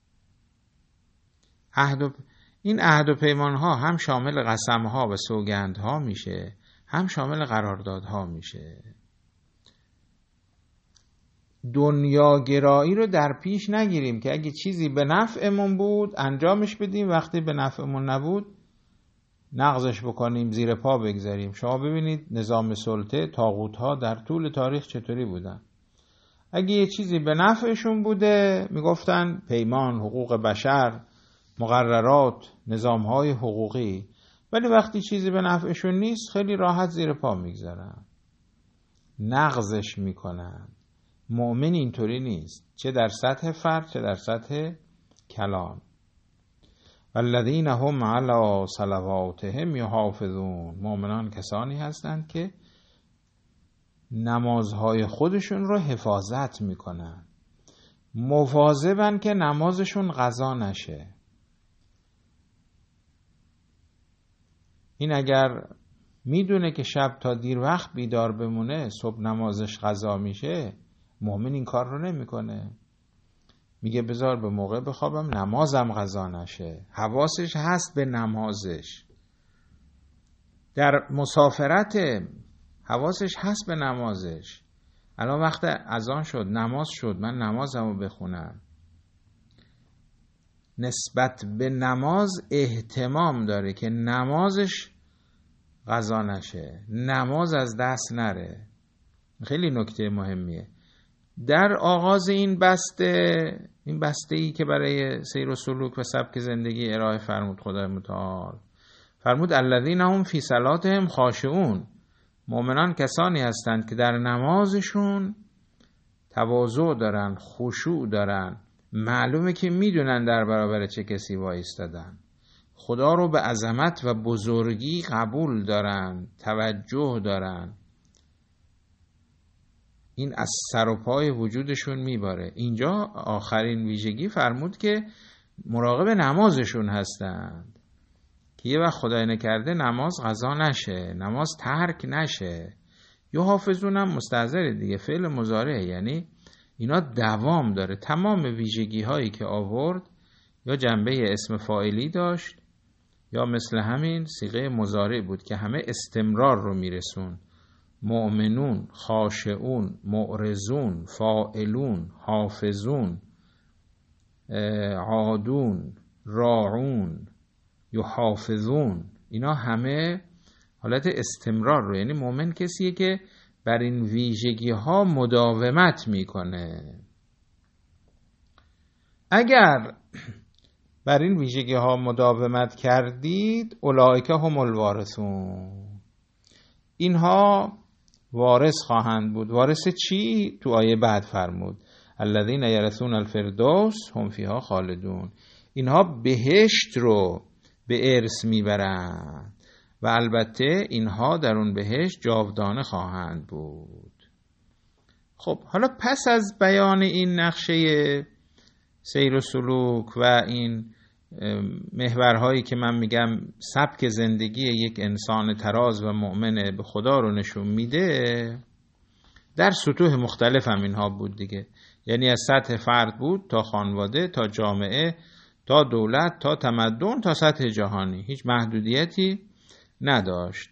عهد و این عهد و پیمان ها هم شامل قسم ها و سوگند ها میشه، هم شامل قرارداد ها میشه. دنیا گرایی رو در پیش نگیریم که اگه چیزی به نفعمون بود انجامش بدیم، وقتی به نفعمون نبود نقضش بکنیم، زیر پا بگذاریم. شما ببینید نظام سلطه، طاغوت ها در طول تاریخ چطوری بودن. اگه یه چیزی به نفعشون بوده میگفتن پیمان، حقوق بشر، مقررات، نظام های حقوقی. ولی وقتی چیزی به نفعشون نیست خیلی راحت زیر پا میگذارن، نقضش میکنن. مؤمن اینطوری نیست، چه در سطح فرد چه در سطح کلان. والذین هم علی صلواتهم یحافظون. مؤمنان کسانی هستند که نمازهای خودشون رو حفاظت میکنن، مواظبن که نمازشون قضا نشه. این اگر میدونه که شب تا دیر وقت بیدار بمونه، صبح نمازش قضا میشه، مؤمن این کار رو نمیکنه. میگه بذار به موقع بخوابم، نمازم قضا نشه. حواسش هست به نمازش. در مسافرت حواسش هست به نمازش. الان وقت اذان شد، نماز شد، من نمازمو بخونم. نسبت به نماز اهتمام داره که نمازش قضا نشه، نماز از دست نره. خیلی نکته مهمیه. در آغاز این بسته، این بسته ای که برای سیر و سلوک و سبک زندگی ارائه فرمود خدای متعال، فرمود الذین هم فی صلاتهم خاشعون، مؤمنان کسانی هستند که در نمازشون تواضع دارن، خشوع دارن، معلومه که میدونن در برابر چه کسی وایستادن، خدا رو به عظمت و بزرگی قبول دارن، توجه دارن، این از سر و پای وجودشون میباره. اینجا آخرین ویژگی فرمود که مراقب نمازشون هستند که یه وقت خدای نکرده نماز قضا نشه، نماز ترک نشه. یا حافظون هم مستحضر دیگه، فعل مضارع، یعنی اینا دوام داره. تمام ویژگی هایی که آورد یا جنبه اسم فاعلی داشت یا مثل همین صیغه مضارع بود که همه استمرار رو میرسون. مؤمنون، خاشعون، معرضون، فاعلون، حافظون، عادون، راعون، یحافظون، اینا همه حالت استمرار رو، یعنی مؤمن کسیه که بر این ویژگی ها مداومت میکنه. اگر بر این ویژگی ها مداومت کردید اولئک هم الوارثون، اینها وارث خواهند بود. وارث چی؟ تو آیه بعد فرمود الذین یرثون الفردوس هم فیها خالدون، اینها بهشت رو به ارث میبرند و البته اینها در اون بهشت جاودانه خواهند بود. خب حالا پس از بیان این نقشه سیر و سلوک و این محورهایی که من میگم سبک زندگی یک انسان تراز و مؤمن به خدا رو نشون میده، در سطوح مختلف هم اینها بود دیگه، یعنی از سطح فرد بود تا خانواده تا جامعه تا دولت تا تمدن تا سطح جهانی، هیچ محدودیتی نداشت.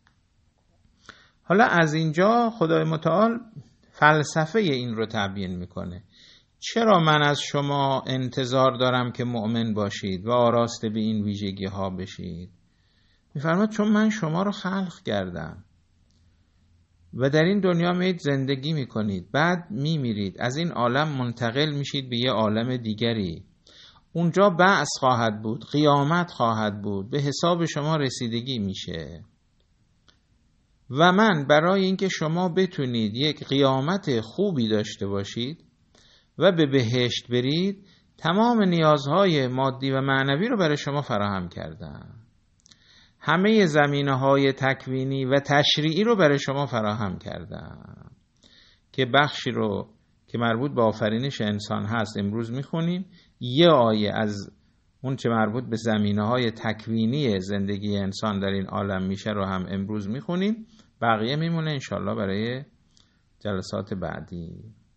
حالا از اینجا خدای متعال فلسفه این رو تبیین میکنه. چرا من از شما انتظار دارم که مؤمن باشید و آراسته به این ویژگی ها بشید؟ میفرماد چون من شما رو خلق کردم و در این دنیا میید زندگی میکنید، بعد میمیرید، از این عالم منتقل میشید به یه عالم دیگری، اونجا بعث خواهد بود، قیامت خواهد بود، به حساب شما رسیدگی میشه و من برای اینکه شما بتونید یک قیامت خوبی داشته باشید و به بهشت برید، تمام نیازهای مادی و معنوی رو برای شما فراهم کردم، همه زمینه‌های تکوینی و تشریعی رو برای شما فراهم کردم که بخشی رو که مربوط به آفرینش انسان هست امروز میخونیم، یه آیه از اون چه مربوط به زمینه‌های تکوینی زندگی انسان در این عالم میشه رو هم امروز میخونیم، بقیه میمونه انشالله برای جلسات بعدی.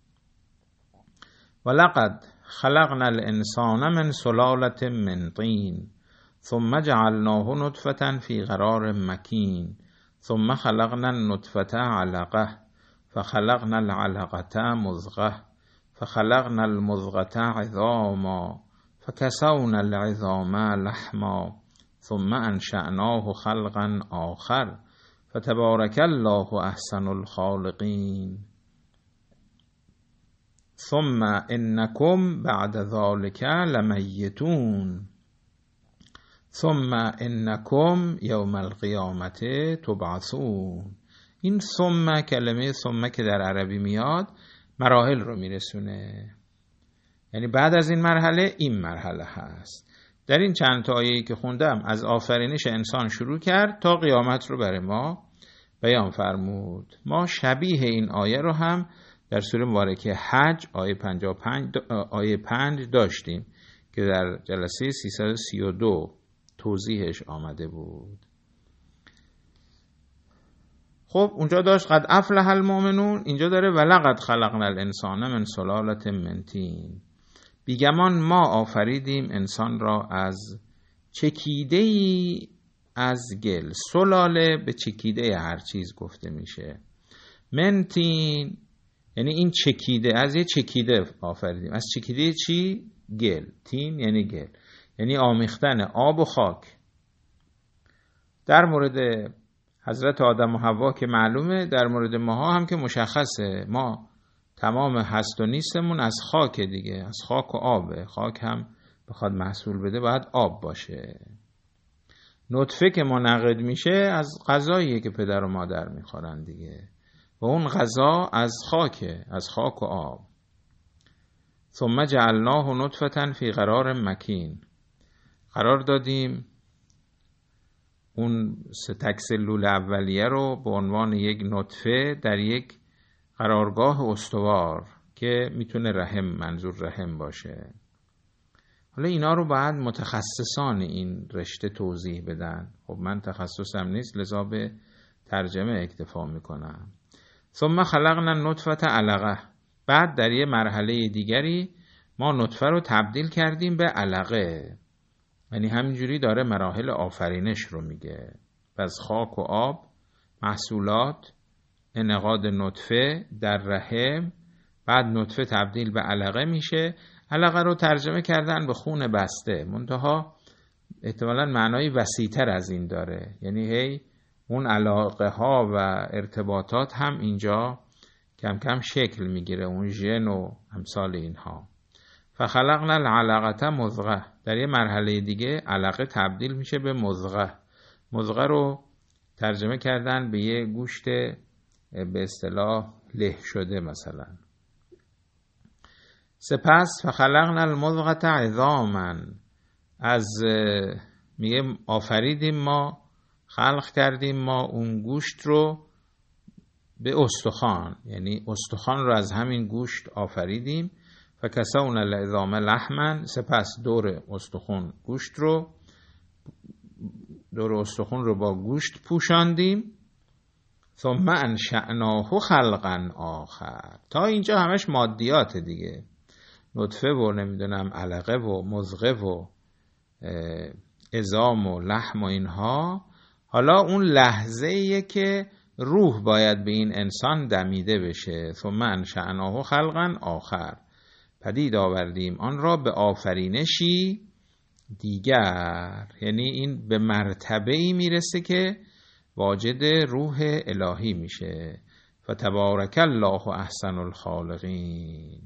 ولقد خلقنا الانسان من سلالة من طین ثم جعلناه نطفة في قرار مكين ثم خلقنا النطفة علقة فخلقنا العلقة مضغة فخلقنا المضغة عظاما فكسونا العظام لحما ثم انشأناه خلقا آخر فتبارك الله احسن الخالقين ثم انکم بعد ذلك لمیتون ثم انکم یوم القیامت تبعثون. این ثم، کلمه ثم که در عربی میاد مراحل رو میرسونه، یعنی بعد از این مرحله این مرحله هست. در این چند تا آیه‌ای که خوندم از آفرینش انسان شروع کرد تا قیامت رو برای ما بیان فرمود. ما شبیه این آیه رو هم در سوره مبارکه حج آیه پنجاه و پنج آیه پنج داشتیم که در جلسه سیصد و سی و دو توضیحش آمده بود. خب اونجا داشت قد افلح المؤمنون، اینجا داره ولقد خلقنا الانسان من سلالة من طین، بیگمان ما آفریدیم انسان را از چکیده‌ای از گل. سلاله به چکیده هر چیز گفته میشه. من طین یعنی این چکیده، از یه چکیده آفریدیم. از چکیده چی؟ گل. طین یعنی گل، یعنی آمیختن آب و خاک. در مورد حضرت آدم و حوا که معلومه، در مورد ماها هم که مشخصه، ما تمام هست و نیستمون از خاک دیگه، از خاک و آبه. خاک هم بخواد محصول بده باید آب باشه. نطفه که منعقد میشه از غذاییه که پدر و مادر میخورن دیگه، و اون غذا از خاکه، از خاک و آب. ثم جعلناه نطفة فی قرار مکین، قرار دادیم اون تک سلول اولیه رو به عنوان یک نطفه در یک قرارگاه استوار که میتونه رحم، منظور رحم باشه. حالا اینا رو باید متخصصان این رشته توضیح بدن. خب من تخصصم نیست، لذا به ترجمه اکتفا میکنم. ثم خلقنا النطفة علقه، بعد در یه مرحله دیگری ما نطفه رو تبدیل کردیم به علقه. یعنی همینجوری داره مراحل آفرینش رو میگه. پس خاک و آب، محصولات، انعقاد نطفه در رحم، بعد نطفه تبدیل به علقه میشه. علقه رو ترجمه کردن به خون بسته، منتها احتمالاً معنای وسیع‌تر از این داره. یعنی هی اون علاقه ها و ارتباطات هم اینجا کم کم شکل میگیره، اون ژن و امثال اینها. فخلقنا العلقة مضغه، در یه مرحله دیگه علقه تبدیل میشه به مضغه. مضغه رو ترجمه کردن به یه گوشت به اصطلاح له شده مثلا. سپس فخلقنا المضغة عظاما، از میگه آفریدیم ما، خلق کردیم ما اون گوشت رو به استخوان، یعنی استخوان رو از همین گوشت آفریدیم. فکسونا العظام لحما، سپس دور استخوان گوشت رو دور استخوان رو با گوشت پوشاندیم. ثم انشأناه خلقا آخر. تا اینجا همش مادیات دیگه، نطفه و نمیدونم علقه و مضغه و عظام و لحم و اینها. حالا اون لحظه ایه که روح باید به این انسان دمیده بشه. ثم انشأناه خلقا آخر، پدید آوردیم آن را به آفرینشی دیگر. یعنی این به مرتبه ای میرسه که واجد روح الهی میشه. فتبارک الله احسن الخالقین،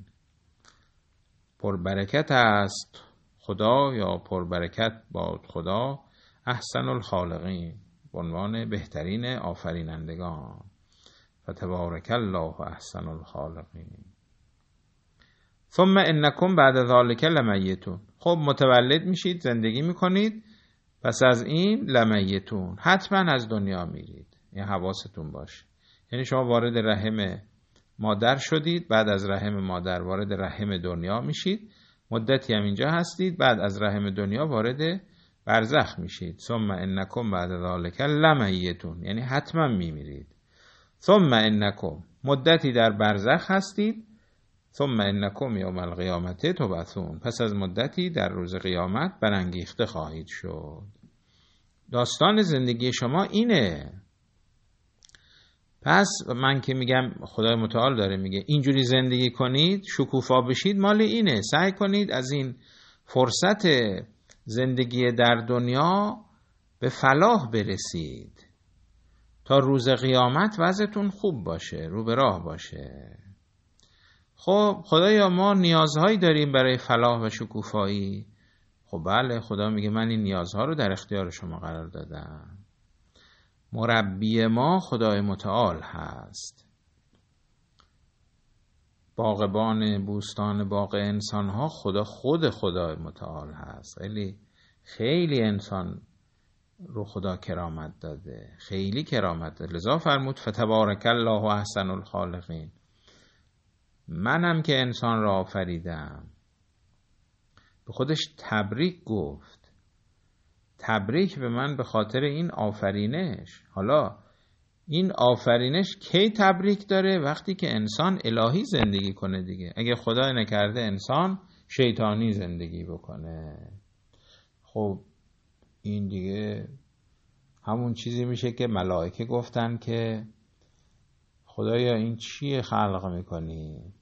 پربرکت است خدا یا پربرکت باد خدا، احسن الخالقین به عنوان بهترین آفرینندگان. فتبارک الله احسن الخالقین. ثم انکم بعد ذلک لمیتون، خب متولد میشید، زندگی میکنید، پس از این لمیتون، حتما از دنیا میرید. این حواستون باشه. یعنی شما وارد رحم مادر شدید، بعد از رحم مادر وارد رحم دنیا میشید، مدتی هم اینجا هستید، بعد از رحم دنیا وارد برزخ میشید. ثم انکم بعد ذلک لمیتون، یعنی حتما میمیرید. ثم انکم، مدتی در برزخ هستید. ثم انکم یوم القیامت تبعثون، پس از مدتی در روز قیامت برانگیخته خواهید شد. داستان زندگی شما اینه. پس من که میگم خدای متعال داره میگه اینجوری زندگی کنید، شکوفا بشید، مال اینه. سعی کنید از این فرصت زندگی در دنیا به فلاح برسید تا روز قیامت وضعتون خوب باشه، رو به راه باشه. خب خدایا ما نیازهایی داریم برای فلاح و شکوفایی. خب بله، خدا میگه من این نیازها رو در اختیار شما قرار دادم. مربی ما خدای متعال هست. باغبان بوستان باغ انسان ها خدا خود خدای متعال هست. خیلی خیلی انسان رو خدا کرامت داده، خیلی کرامت داده. لذا فرمود فتبارک الله احسن الخالقین، منم که انسان را آفریدم. به خودش تبریک گفت، تبریک به من به خاطر این آفرینش. حالا این آفرینش کی تبریک داره؟ وقتی که انسان الهی زندگی کنه دیگه. اگه خدا نکرده انسان شیطانی زندگی بکنه، خب این دیگه همون چیزی میشه که ملائکه گفتن که خدایا این چیه خلق میکنی؟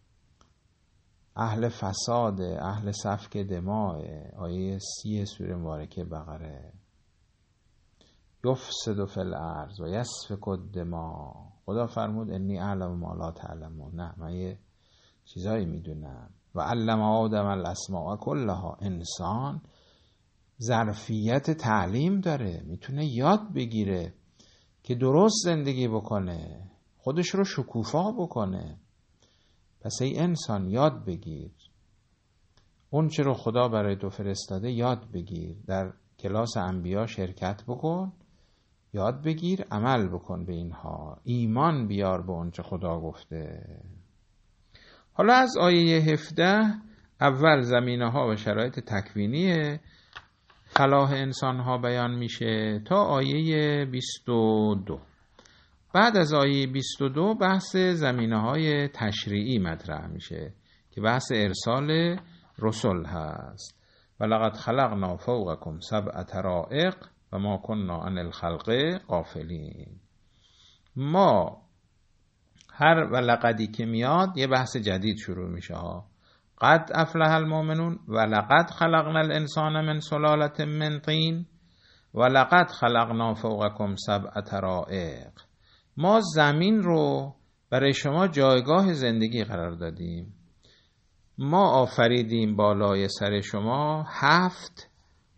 اهل فساد، اهل سفک دماء. آیه سی سوره مبارکه بقره. یفسد فی الارض و یسفک الدماء خدا فرمود انی اعلم ما لا تعلمون. نه، من یه چیزایی میدونم. و علم آدم الاسماء کلها. انسان ظرفیت تعلیم داره، میتونه یاد بگیره که درست زندگی بکنه، خودش رو شکوفا بکنه. پس ای انسان یاد بگیر، اون چه رو خدا برای تو فرستاده یاد بگیر، در کلاس انبیا شرکت بکن، یاد بگیر، عمل بکن به اینها، ایمان بیار به اون چه خدا گفته. حالا از آیه هفده اول زمینه ها و شرایط تکوینی فلاح انسان ها بیان میشه تا آیه بیست و دو. بعد از آیه بیست و دو بحث زمینه های تشریعی مطرح میشه که بحث ارسال رسول هست. ولقد خلقنا فوقکم سبع طرائق و ما كنا عن الخلق غافلین. ما هر ولقدی که میاد یه بحث جدید شروع میشه ها. قد افلح المؤمنون ولقد خلقنا الانسان من سلالة من طین ولقد خلقنا فوقکم سبع طرائق. ما زمین رو برای شما جایگاه زندگی قرار دادیم. ما آفریدیم بالای سر شما هفت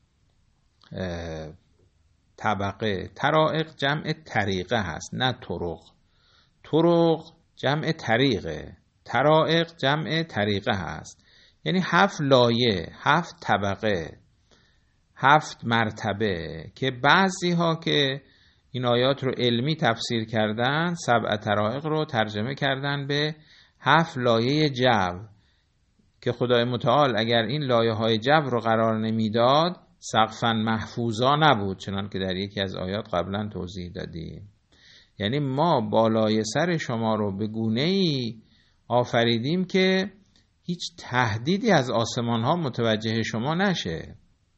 طبقه. طرائق جمع طریقه هست، نه طرق. طرق جمع طریقه، طرائق جمع طریقه هست. یعنی هفت لایه، هفت طبقه، هفت مرتبه که بعضی ها که این آیات رو علمی تفسیر کردن سبع طرائق رو ترجمه کردن به هفت لایه جو، که خدای متعال اگر این لایه های جو رو قرار نمیداد سقفاً محفوظا نبود، چنان که در یکی از آیات قبلا توضیح دادیم. یعنی ما بالای سر شما رو به گونه‌ای آفریدیم که هیچ تهدیدی از آسمان ها متوجه شما نشه.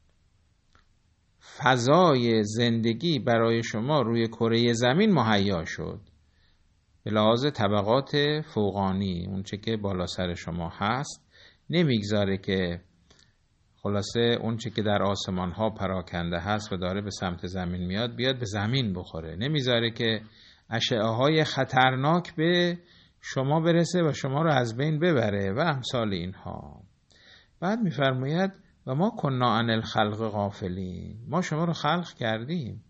فضای زندگی برای شما روی کره زمین مهیا شد به لحاظ طبقات فوقانی. اون چه که بالا سر شما هست نمیگذاره که خلاصه اون چه که در آسمان ها پراکنده هست و داره به سمت زمین میاد بیاد به زمین بخوره. نمیذاره که اشعه های خطرناک به شما برسه و شما رو از بین ببره و امثال اینها. بعد میفرماید و ما کنا عن الخلق غافلین. ما شما رو خلق کردیم،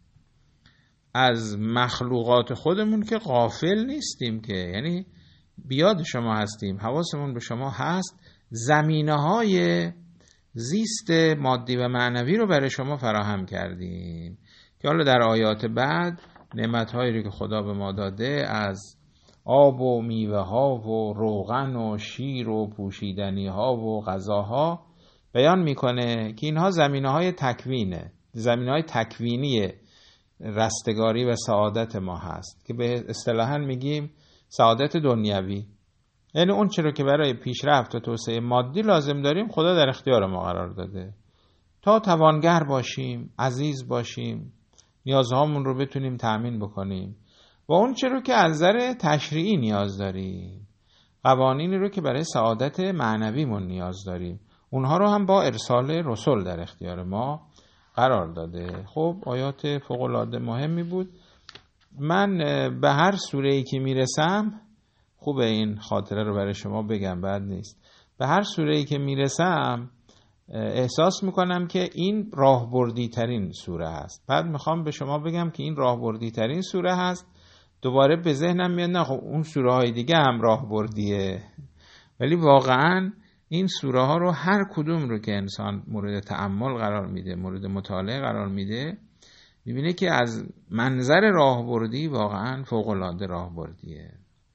از مخلوقات خودمون که غافل نیستیم، که یعنی بیاد شما هستیم، حواسمون به شما هست. زمینه های زیست مادی و معنوی رو برای شما فراهم کردیم که حالا در آیات بعد نعمت هایی رو که خدا به ما داده از آب و میوه ها و روغن و شیر و پوشیدنی ها و غذاها بیان میکنه که اینها زمینه های تکوینه، زمینه های تکوینی رستگاری و سعادت ما هست که به اصطلاحاً میگیم سعادت دنیوی. یعنی اون چیزی که برای پیشرفت و توسعه مادی لازم داریم خدا در اختیار ما قرار داده تا توانگر باشیم، عزیز باشیم، نیازهامون رو بتونیم تأمین بکنیم. و اون چیزی که از نظر تشریعی نیاز داریم، قوانینی رو که برای سعادت معنویمون نیاز داریم، اونها رو هم با ارسال رسول در اختیار ما قرار داده. خب آیات فوق‌العاده مهمی بود. من به هر سوره‌ای که میرسم، خوبه این خاطره رو برای شما بگم، بد نیست، به هر سوره‌ای که میرسم احساس میکنم که این راهبردی ترین سوره هست. بعد میخوام به شما بگم که این راهبردی ترین سوره هست، دوباره به ذهنم میاد نه خب اون سوره های دیگه هم راهبردیه. ولی واقعا این سوره ها رو هر کدوم رو که انسان مورد تأمل قرار میده، مورد مطالعه قرار میده، میبینه که از منظر راهبردی واقعا فوق‌العاده راهبردیه.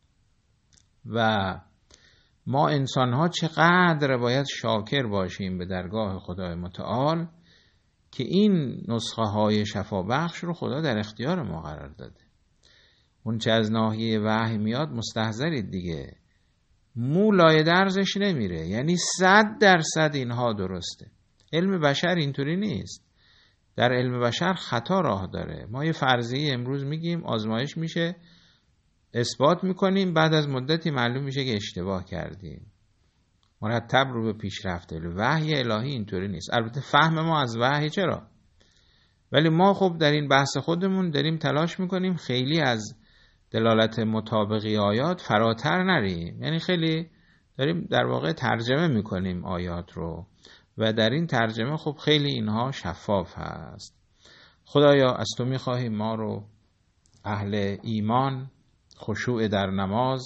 و ما انسان ها چقدر باید شاکر باشیم به درگاه خدای متعال که این نسخه های شفابخش رو خدا در اختیار ما قرار داده. اون چه از ناحیه وحی میاد مستحضرید دیگه، مو لای درزش نمیره. یعنی صد درصد اینها درسته. علم بشر اینطوری نیست. در علم بشر خطا راه داره. ما یه فرضیه امروز میگیم، آزمایش میشه، اثبات میکنیم، بعد از مدتی معلوم میشه که اشتباه کردیم. مرتب رو به پیش رفته. وحی الهی اینطوری نیست. البته فهم ما از وحی چرا؟ ولی ما خب در این بحث خودمون داریم تلاش میکنیم خیلی از دلالت مطابقی آیات فراتر نریم. یعنی خیلی داریم در واقع ترجمه میکنیم آیات رو و در این ترجمه خب خیلی اینها شفاف هست. خدایا از تو میخواهیم ما رو اهل ایمان، خشوع در نماز،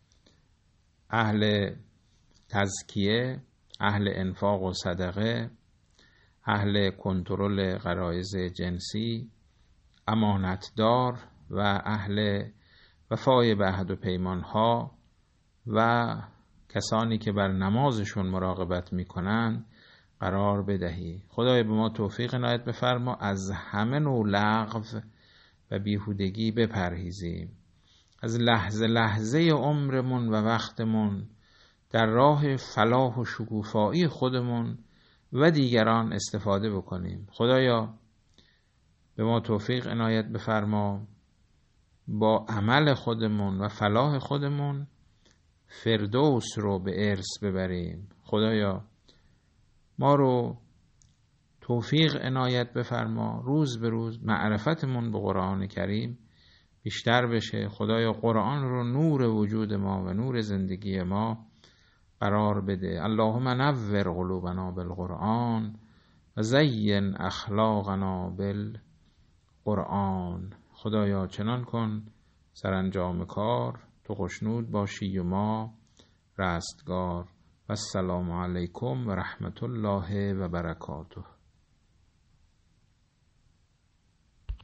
اهل تزکیه، اهل انفاق و صدقه، اهل کنترل غرایز جنسی، امانتدار و اهل وفای به عهد و پیمانها و کسانی که بر نمازشون مراقبت میکنن قرار بدهی. خدای به ما توفیق عنایت بفرما از همه نوع لغو و بیهودگی بپرهیزیم. از لحظه لحظه عمرمون و وقتمون در راه فلاح و شکوفایی خودمون و دیگران استفاده بکنیم. خدایا به ما توفیق عنایت بفرما با عمل خودمون و فلاح خودمون فردوس رو به ارث ببریم. خدایا ما رو توفیق عنایت بفرما روز به روز معرفتمون به قرآن کریم بیشتر بشه. خدایا قرآن رو نور وجود ما و نور زندگی ما قرار بده. اللهم نور قلوبنا بالقرآن و زین اخلاقنا بالقرآن. خدایا چنان کن سرانجام کار تو خوشنود باشی و ما رستگار. و السلام علیکم و رحمت الله و برکاته.